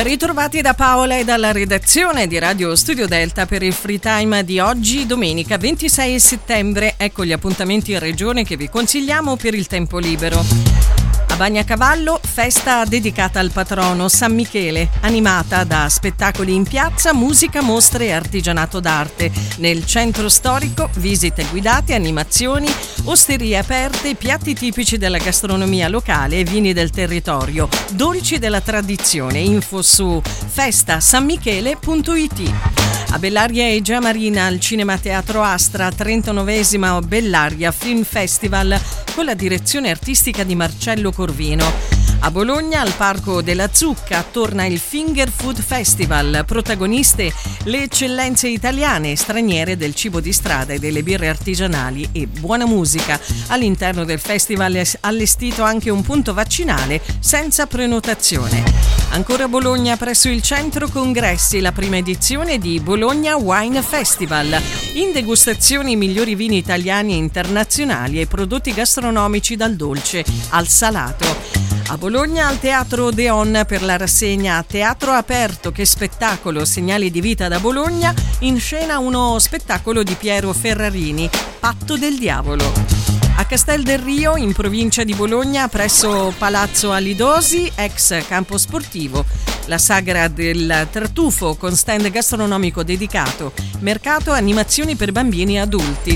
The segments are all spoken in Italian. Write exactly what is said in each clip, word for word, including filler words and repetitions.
Ben ritrovati da Paola e dalla redazione di Radio Studio Delta per il Free Time di oggi, domenica ventisei settembre. Ecco gli appuntamenti in regione che vi consigliamo per il tempo libero. A Bagnacavallo, festa dedicata al patrono San Michele, animata da spettacoli in piazza, musica, mostre e artigianato d'arte. Nel centro storico, visite guidate, animazioni, osterie aperte, piatti tipici della gastronomia locale e vini del territorio, dolci della tradizione. Info su festa san michele punto it. A Bellaria e Giamarina, al Cinema Teatro Astra, trentanovesima Bellaria Film Festival con la direzione artistica di Marcello Corvino. A Bologna, al Parco della Zucca, torna il Finger Food Festival, protagoniste le eccellenze italiane e straniere del cibo di strada e delle birre artigianali e buona musica. All'interno del festival è allestito anche un punto vaccinale senza prenotazione. Ancora a Bologna, presso il Centro Congressi, la prima edizione di Bologna Wine Festival. In degustazioni i migliori vini italiani e internazionali e prodotti gastronomici dal dolce al salato. A Bologna, al Teatro Odeon, per la rassegna Teatro Aperto, che spettacolo, segnali di vita da Bologna, in scena uno spettacolo di Piero Ferrarini, Patto del Diavolo. A Castel del Rio, in provincia di Bologna, presso Palazzo Alidosi, ex campo sportivo, la sagra del tartufo con stand gastronomico dedicato, mercato, animazioni per bambini e adulti.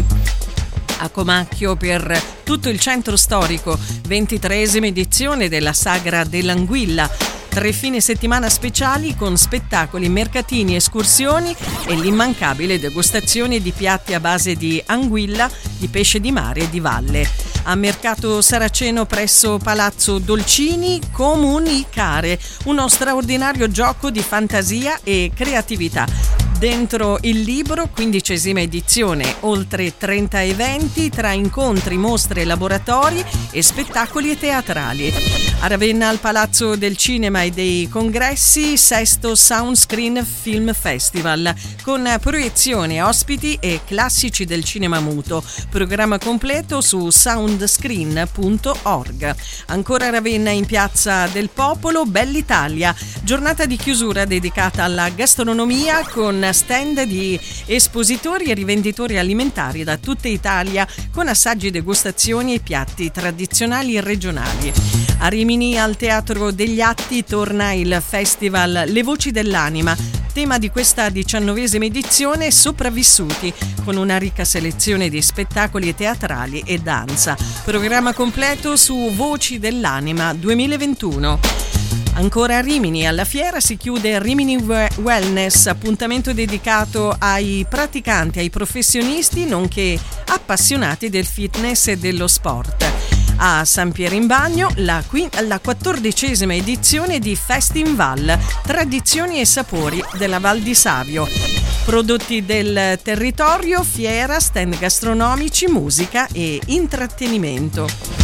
A Comacchio, per tutto il centro storico, ventitreesima edizione della Sagra dell'Anguilla. Tre fine settimana speciali con spettacoli, mercatini, escursioni e l'immancabile degustazione di piatti a base di anguilla, di pesce di mare e di valle. A Mercato Saraceno, presso Palazzo Dolcini, Comunicare, uno straordinario gioco di fantasia e creatività. Dentro il libro, quindicesima edizione, oltre trenta eventi tra incontri, mostre, laboratori e spettacoli teatrali. A Ravenna, al Palazzo del Cinema e dei Congressi, sesto Soundscreen Film Festival, con proiezione, ospiti e classici del cinema muto. Programma completo su soundscreen punto org. Ancora a Ravenna, in Piazza del Popolo, Bell'Italia, giornata di chiusura dedicata alla gastronomia con stand di espositori e rivenditori alimentari da tutta Italia con assaggi, degustazioni e piatti tradizionali e regionali. A Rimini, al Teatro degli Atti, torna il festival Le Voci dell'Anima. Tema di questa diciannovesima edizione, sopravvissuti, con una ricca selezione di spettacoli teatrali e danza. Programma completo su Voci dell'Anima duemilaventuno. Ancora a Rimini, alla fiera si chiude Rimini Wellness, appuntamento dedicato ai praticanti, ai professionisti, nonché appassionati del fitness e dello sport. A San Piero in Bagno, la, quint- la quattordicesima edizione di Festinval, tradizioni e sapori della Val di Savio. Prodotti del territorio, fiera, stand gastronomici, musica e intrattenimento.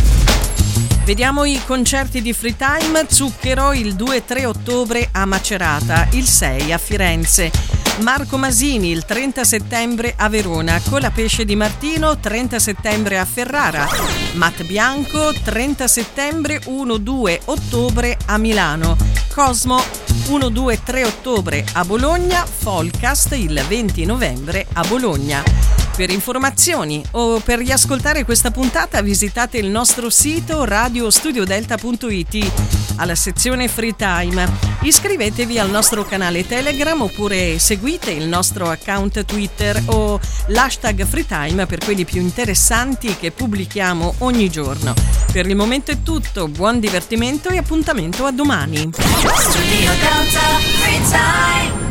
Vediamo i concerti di Free Time. Zucchero il due e tre ottobre a Macerata, il sei a Firenze. Marco Masini il trenta settembre a Verona, Colapesce di Martino trenta settembre a Ferrara. Matt Bianco trenta settembre uno due ottobre a Milano. Cosmo uno due tre ottobre a Bologna. Folcast il venti novembre a Bologna. Per informazioni o per riascoltare questa puntata visitate il nostro sito radio studio delta punto it, alla sezione Free Time. Iscrivetevi al nostro canale Telegram oppure seguite il nostro account Twitter o l'hashtag Free Time per quelli più interessanti che pubblichiamo ogni giorno. Per il momento è tutto, buon divertimento e appuntamento a domani. Studio Delta Free Time.